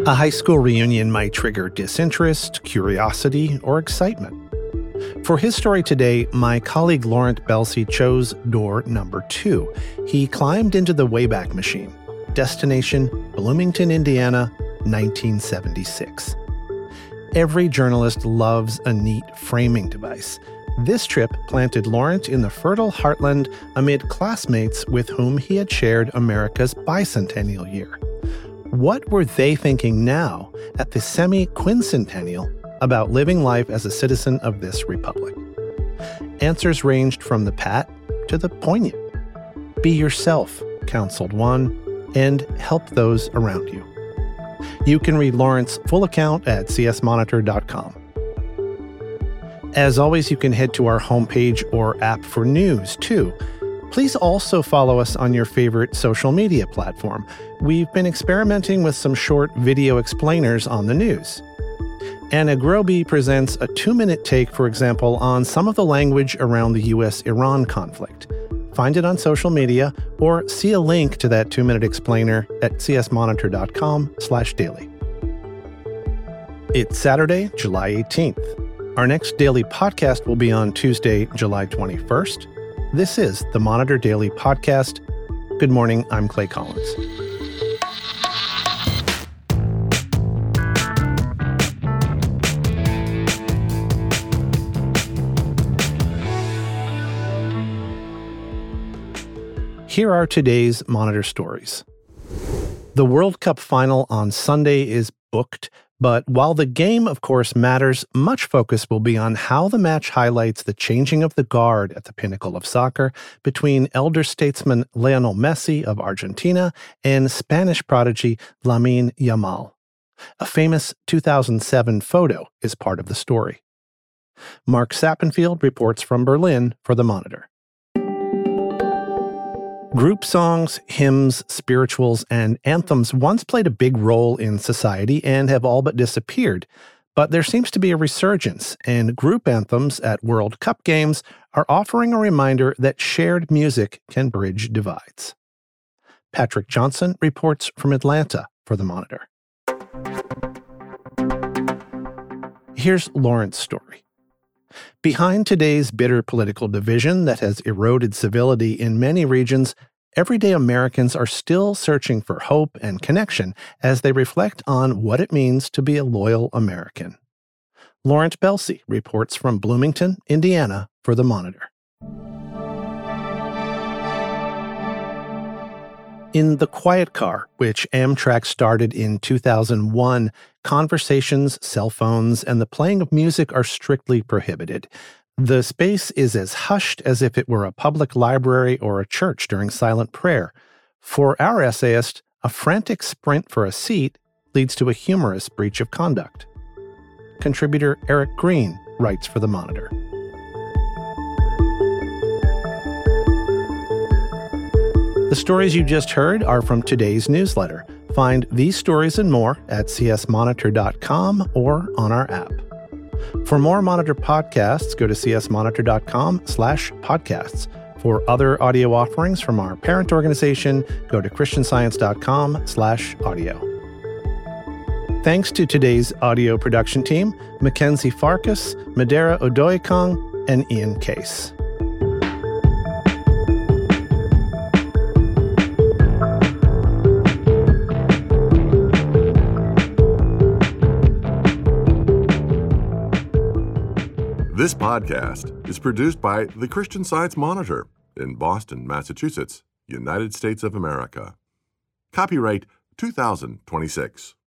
A high school reunion might trigger disinterest, curiosity, or excitement. For his story today, my colleague Laurent Belsey chose door number 2. He climbed into the Wayback Machine. Destination, Bloomington, Indiana, 1976. Every journalist loves a neat framing device. This trip planted Laurent in the fertile heartland amid classmates with whom he had shared America's bicentennial year. What were they thinking now at the semi-quincentennial about living life as a citizen of this republic? Answers ranged from the pat to the poignant. Be yourself, counseled one, and help those around you. You can read Laurent's full account at csmonitor.com. As always, you can head to our homepage or app for news, too. Please also follow us on your favorite social media platform. We've been experimenting with some short video explainers on the news. Anna Groby presents a 2-minute take, for example, on some of the language around the U.S.-Iran conflict. Find it on social media or see a link to that 2-minute explainer at csmonitor.com/daily. It's Saturday, July 18th. Our next daily podcast will be on Tuesday, July 21st. This is the Monitor Daily Podcast. Good morning, I'm Clay Collins. Here are today's Monitor stories. The World Cup final on Sunday is booked, but while the game, of course, matters, much focus will be on how the match highlights the changing of the guard at the pinnacle of soccer between elder statesman Lionel Messi of Argentina and Spanish prodigy Lamine Yamal. A famous 2007 photo is part of the story. Mark Sappenfield reports from Berlin for The Monitor. Group songs, hymns, spirituals, and anthems once played a big role in society and have all but disappeared. But there seems to be a resurgence, and group anthems at World Cup games are offering a reminder that shared music can bridge divides. Patrick Johnson reports from Atlanta for The Monitor. Here's Laurent's story. Behind today's bitter political division that has eroded civility in many regions, everyday Americans are still searching for hope and connection as they reflect on what it means to be a loyal American. Laurent Belsey reports from Bloomington, Indiana for The Monitor. In the quiet car, which Amtrak started in 2001, conversations, cell phones, and the playing of music are strictly prohibited. The space is as hushed as if it were a public library or a church during silent prayer. For our essayist, a frantic sprint for a seat leads to a humorous breach of conduct. Contributor Eric Green writes for The Monitor. The stories you just heard are from today's newsletter. Find these stories and more at csmonitor.com or on our app. For more Monitor podcasts, go to csmonitor.com/podcasts. For other audio offerings from our parent organization, go to christianscience.com/audio. Thanks to today's audio production team, Mackenzie Farkas, Madera Odoikong, and Ian Case. This podcast is produced by the Christian Science Monitor in Boston, Massachusetts, United States of America. Copyright 2026.